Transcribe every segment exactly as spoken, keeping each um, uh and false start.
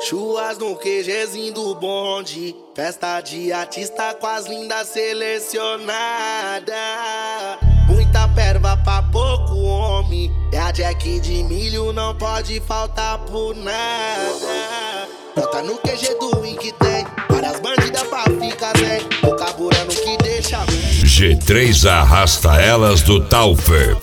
Chuas no QGzinho do bonde, festa de artista com as lindas selecionadas. Muita perva pra pouco homem, é a Jack de milho, não pode faltar por nada. Bota no Q G do Win que tem várias bandidas pra ficar zen, tô carburando que deixa G três arrasta elas do Taufer.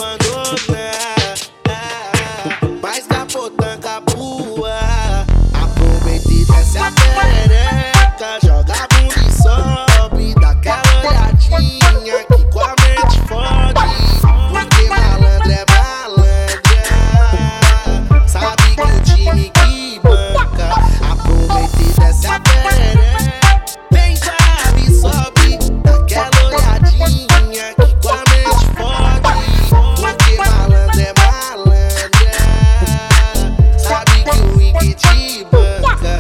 Mas capotando capua, aproveita e desce a perereca, joga a bunda e sobe, dá aquela olhadinha que com a mente fode. Porque malandro é malandra, sabe que o time que banca. Aproveita e desce a perereca, vem sabe e sobe, dá aquela olhadinha que com a mente fode. Porque malandro é malandra, sabe que o Wing te banca.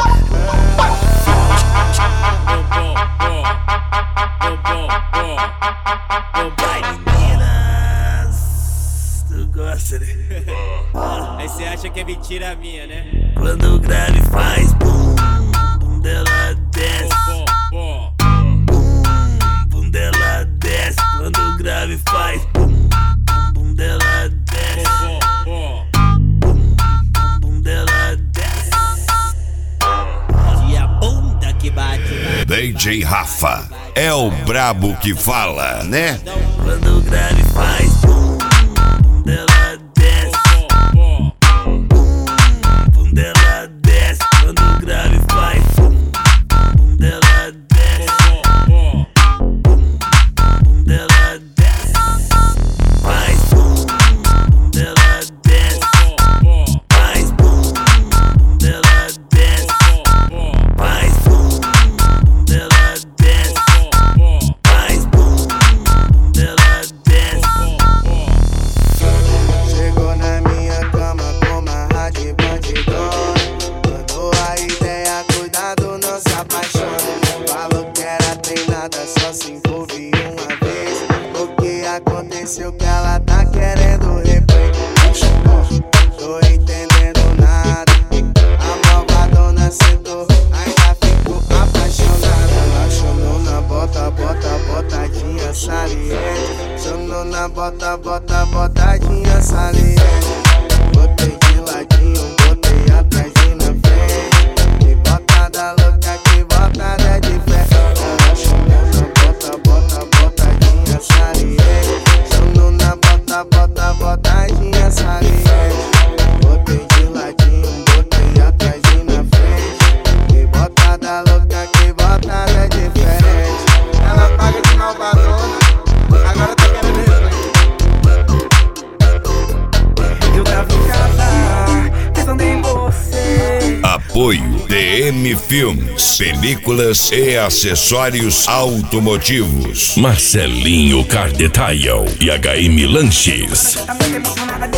Vai, meninas, tu gosta, né? Aí cê acha que é mentira minha, né? Quando o grave faz bum, bum dela desce. Bom, Bum, bum dela desce. Quando o grave faz bum, bum, bum dela desce. bom, Bum, bum dela desce. e a bunda que bate. D J Rafa é o brabo que fala, né? Quando o grave faz bum, bum dela desce. Bum, bum dela desce. Quando o grave faz bum, bum dela desce. Bum, bum dela desce. Faz bum, bum dela desce. Faz bum, bum dela desce. Faz bum, bum dela desce. Faz bum, bum dela desce. Chegou na minha cama com uma rádio bandidona, mandou a ideia, cuidado, não se apaixone. Falou que era treinada, só se envolve uma vez. O que aconteceu que ela tá querendo replay? Tô entendendo nada, a malvadona sentou, ainda ficou apaixonada. Ela chamou na bota, bota, botadinha saliente. Chamou na bota, bota, botadinha saliente. Botei de ladinho, botei atrás e na frente. Que botada louca, que botada de fé. Ela chamou na bota, bota, botadinha saliente. Chamou na bota, bota, botadinha saliente. Botei de ladinho, botei atrás e na frente. Que botada louca, que botada diferente. Ela paga de malvadona, agora tá querendo replay. Eu tava em casa, pensando em você. Apoio D M Filmes, películas e acessórios automotivos. Marcelinho Car Detail e H M Lanches. Tá muito emocionada